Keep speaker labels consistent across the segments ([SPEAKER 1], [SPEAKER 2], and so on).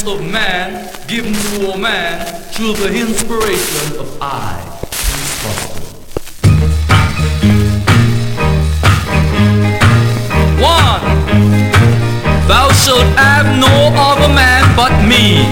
[SPEAKER 1] of man given to woman through the inspiration of I, Prince Buster. 1. Thou shalt have no other man but me.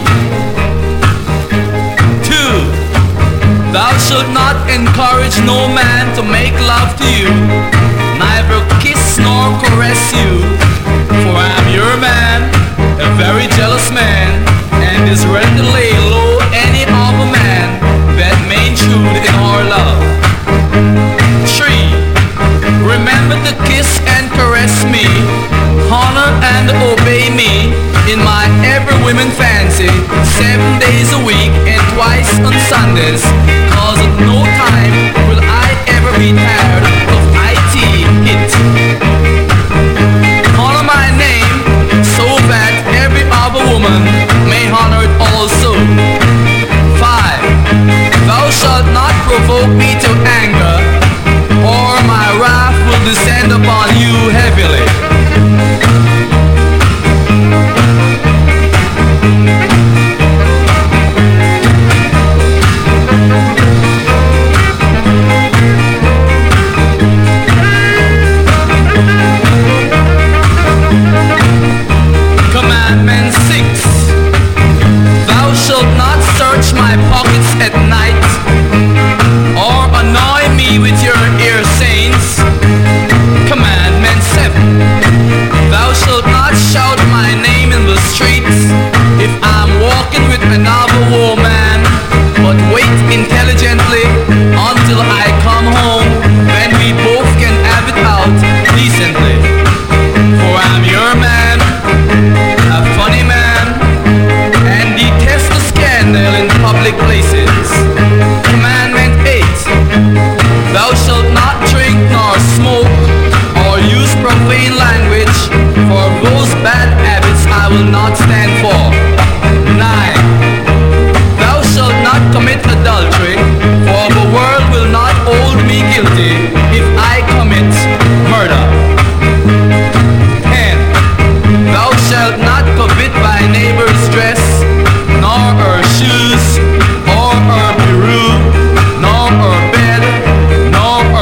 [SPEAKER 1] 2. Thou shalt not encourage no man to make love to you, neither kiss nor caress you, for I am your man, a very jealous man, and is ready to lay low any other man that may intrude in our love. 3. Remember to kiss and caress me, honor and obey me in my every woman fancy, 7 days a week and twice on Sundays, cause at no time will I ever be tired of IT hit. Honor my name so that every other woman may honor it also. 5. Thou shalt not provoke me to anger, or my wrath will descend upon you heavily. Commandment 6. Thou shalt not search my pockets at night, or annoy me with your ear sayings. Commandment 7. Thou shalt not shout my name in the streets if I'm walking with another woman, but wait intelligently until I come home, when we both can have it out decently. For I'm your man, a funny man, and detest the scandal in public places. Commandment 8. Thou shalt not drink nor smoke or use profane language, for those bad habits I will not stand for. 9. Thou shalt not commit adultery, for the world will not hold me guilty if I commit murder. 10. Thou shalt not covet thy neighbor's dress, nor her shoes, or her peru, nor her bed, nor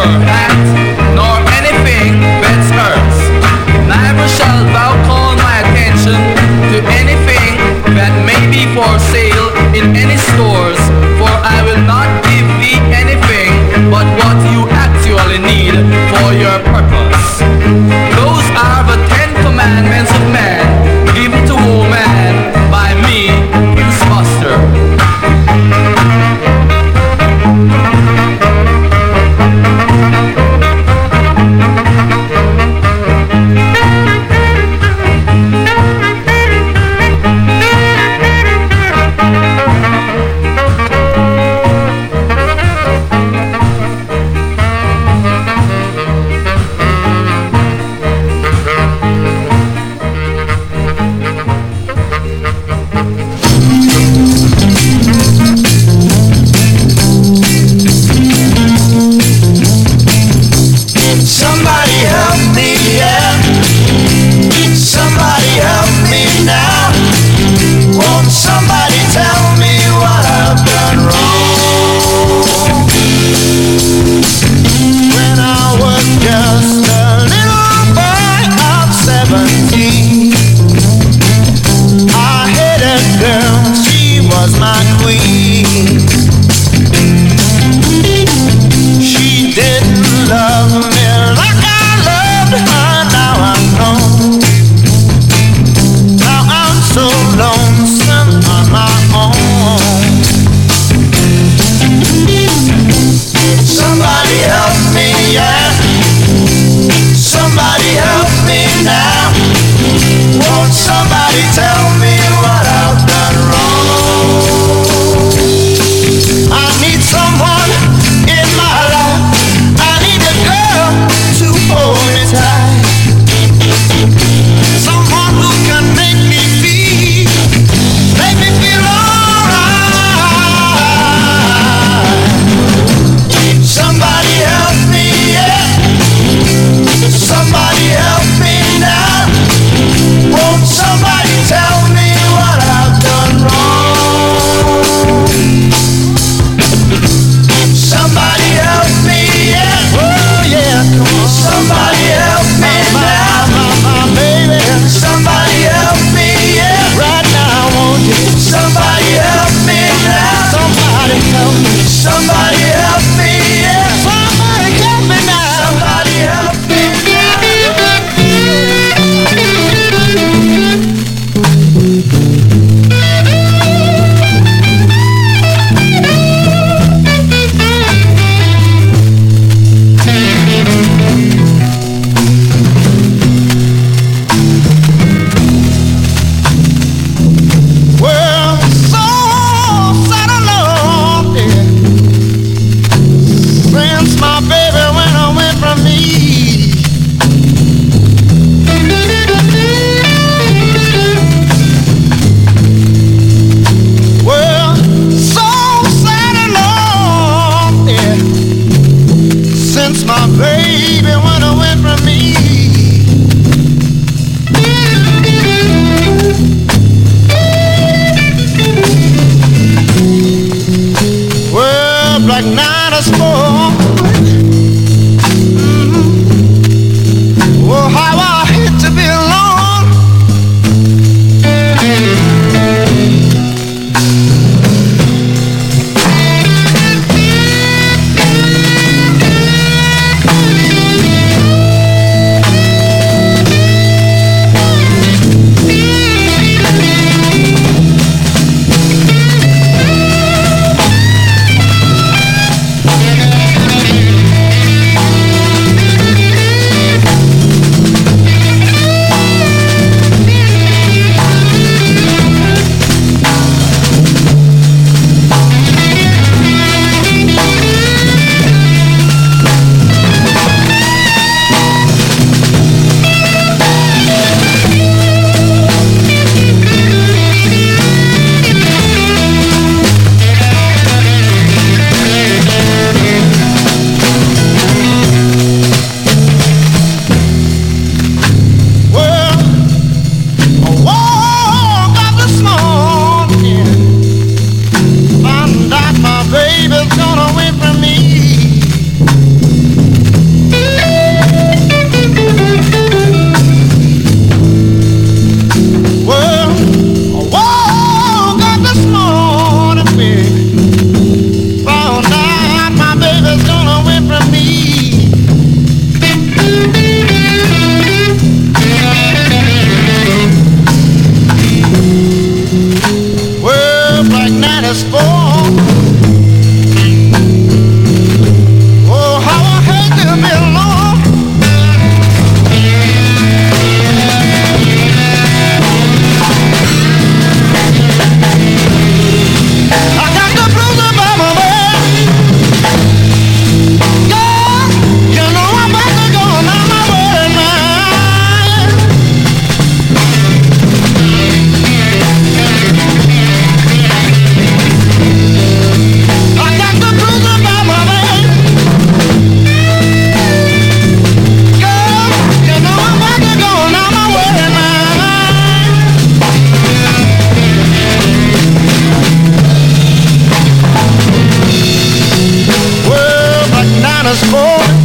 [SPEAKER 2] this morning.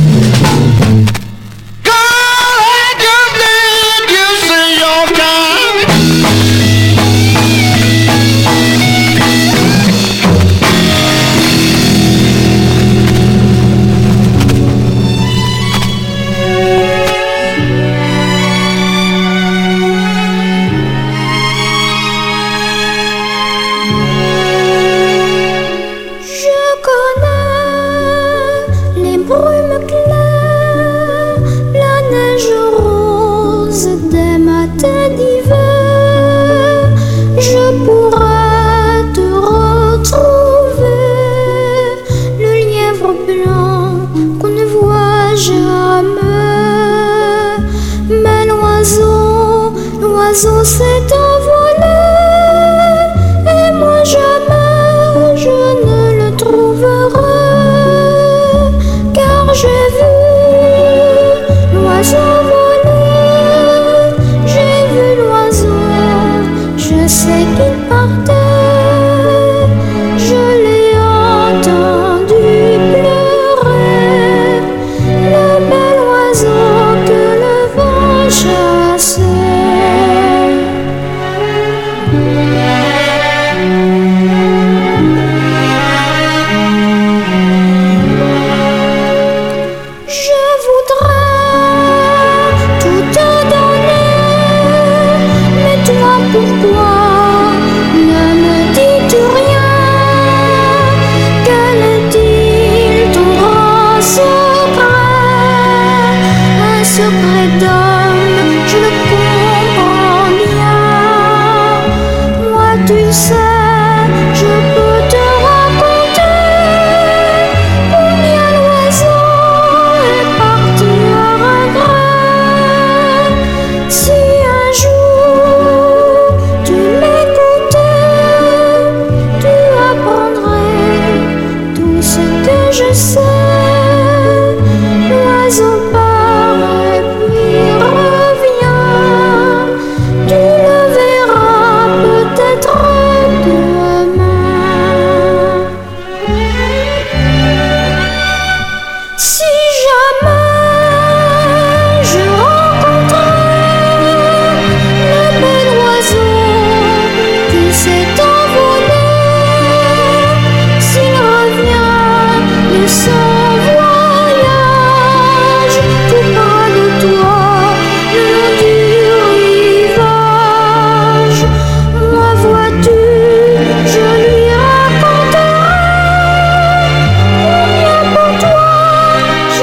[SPEAKER 2] Girl, I just did you see your kind.
[SPEAKER 3] L'oiseau s'est envolé et moi jamais je ne le trouverai, car j'ai vu l'oiseau voler, j'ai vu l'oiseau, je sais qu'il partait, je l'ai entendu pleurer, le bel oiseau que le vent chassait. Pourquoi ne me dis-tu rien? Quel est-il ton grand secret? Un secret d'homme, je le comprends bien. Moi tu sais, je peux te raconter combien l'oiseau est parti à regret. Si un jour tu m'écoutais, tu apprendrais tout ce que je sais. L'oiseau part et puis revient, tu le verras peut-être demain. Si jamais je rencontrais le bel oiseau qui s'est envolé, s'il revient de son voyage tout près de toi, le long du rivage, moi vois-tu, je lui raconterai combien pour toi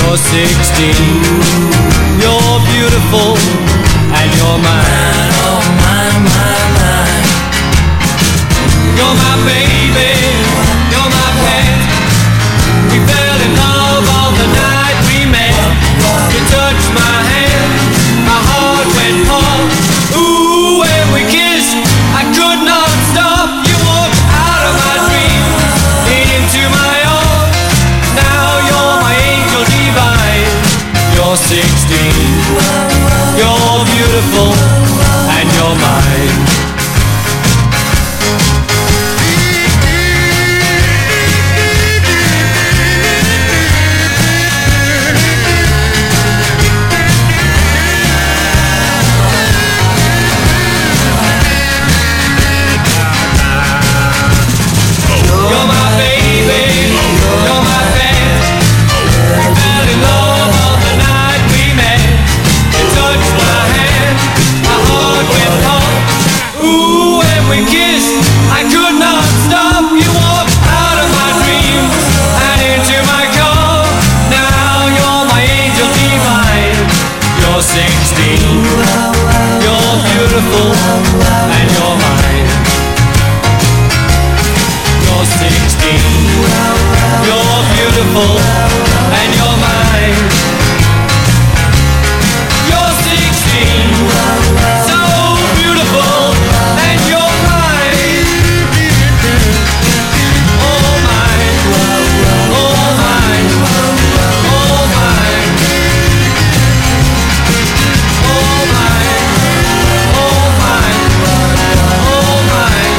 [SPEAKER 4] You're 16. You're beautiful and you're mine. Oh, mine, mine, mine. You're my baby. You're my pet. We fell in love on the night we met. You touched my hand. My heart went pump. Ooh, when we kissed, I could not stop. You walked out of my dreams into my own. Now you're my angel divine. You're 16. You're beautiful and you're mine. You're my baby, you're my pet. We fell in love on the night we met. You touched my hand, my heart went pump. Ooh, when we kissed, I could not stop. You walked out of my dreams and into my car. Now you're my angel divine. You're 16. You're beautiful and you're mine. You're 16. You're beautiful and you're mine. You're 16. So beautiful and you're mine. Oh mine. Oh mine. Oh mine. Oh mine. Oh mine. Oh mine.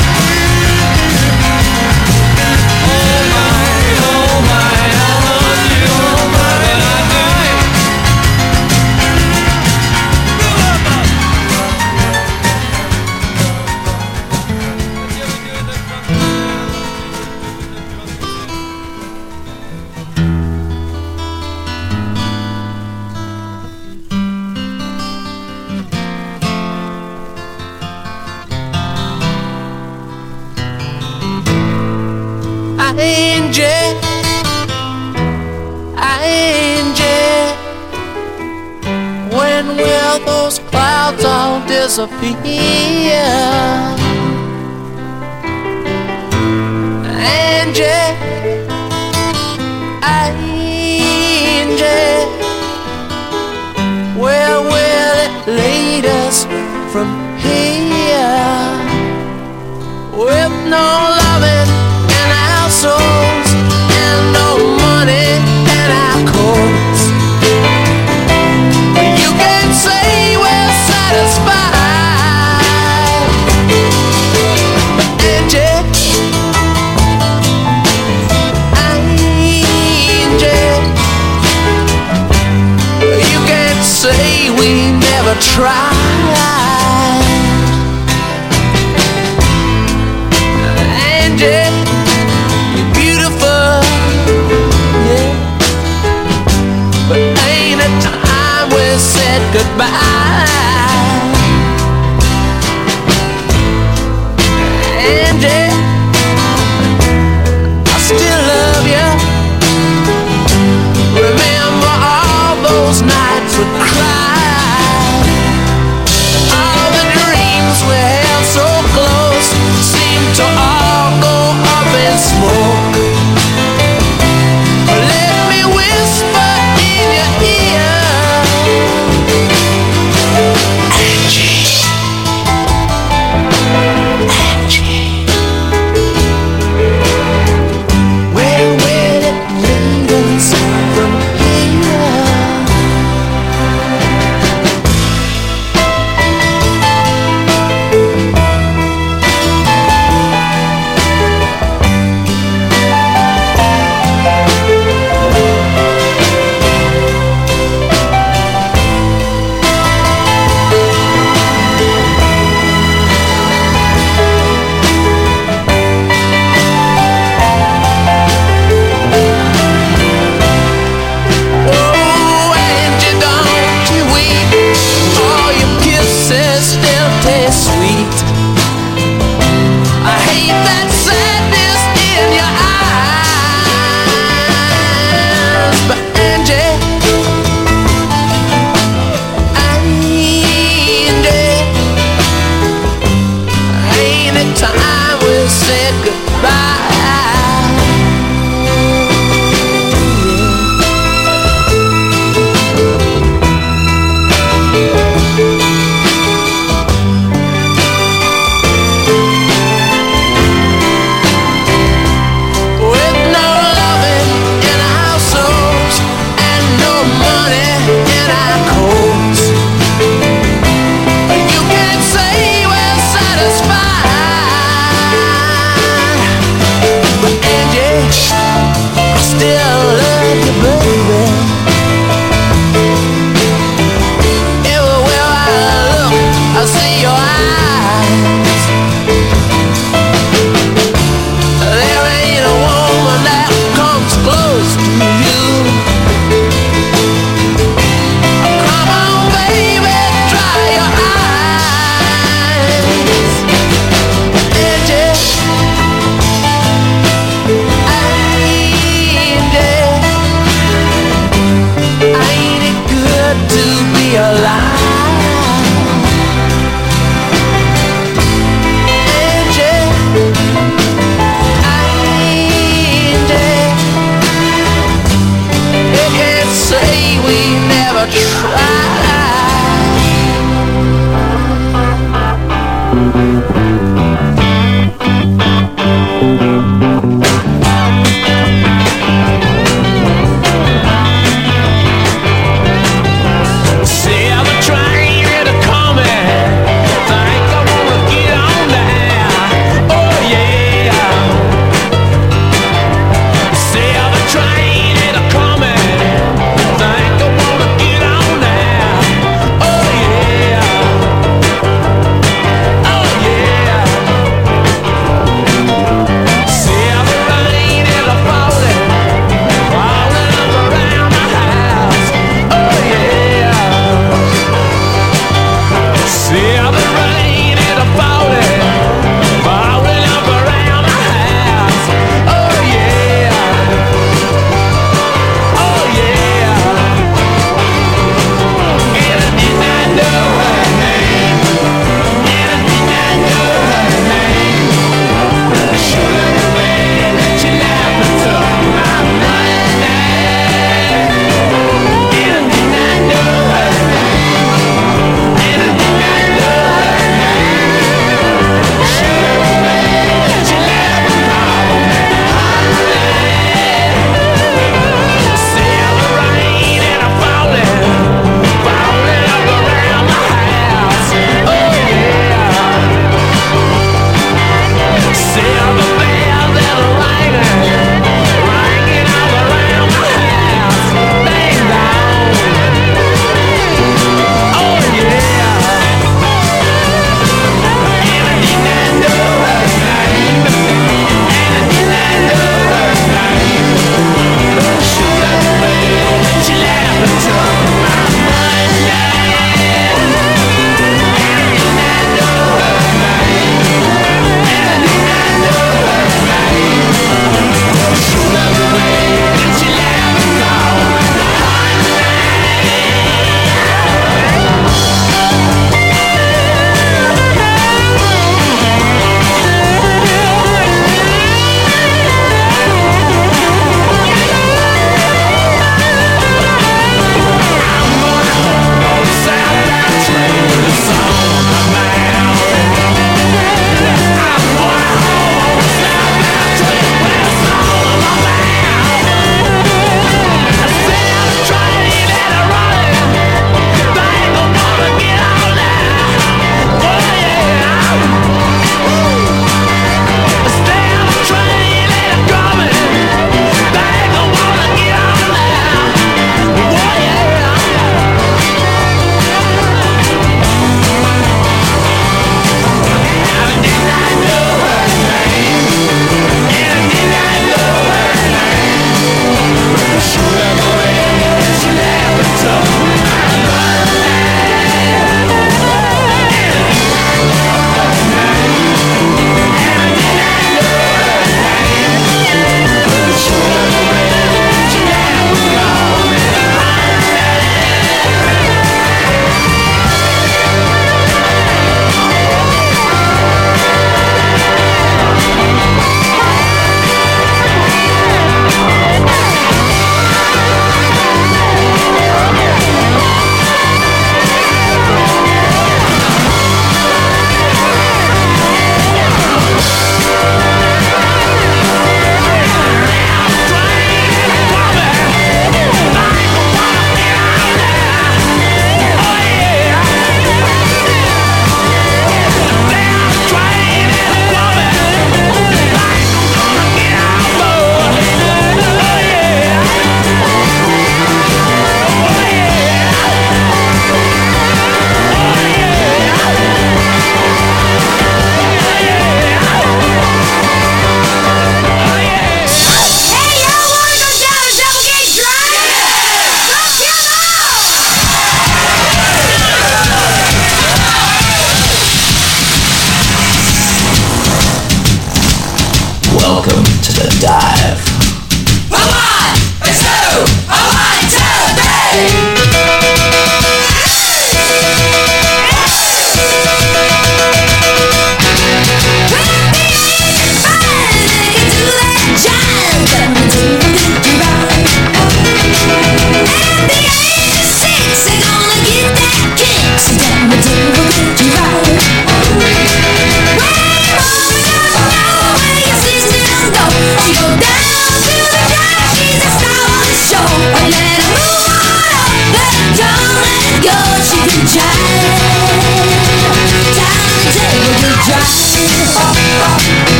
[SPEAKER 2] When will those clouds all disappear? Angie, Angie, where will it lead us from here? With no loving in our souls and no money in our coats, you can say we're satisfied. Angie, Angie, you can't say we never tried. You're beautiful, yeah, but ain't it time we said goodbye? Angie, I still love you. Remember all those nights we cried. All the dreams we held so close seem to all go up in smoke. Let me whisper in your ear, Oh yeah.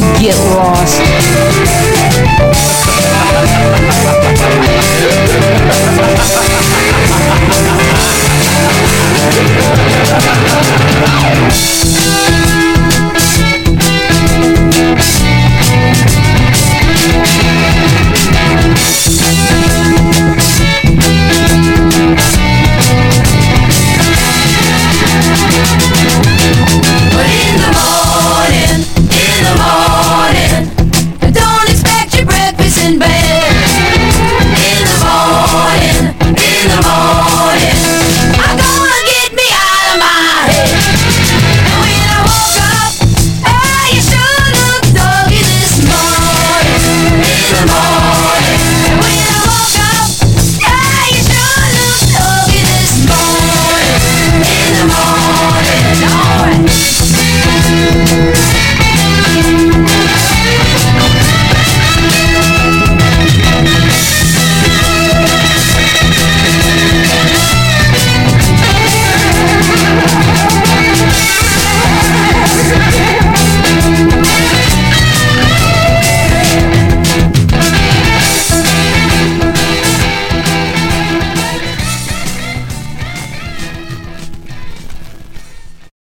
[SPEAKER 5] Get lost.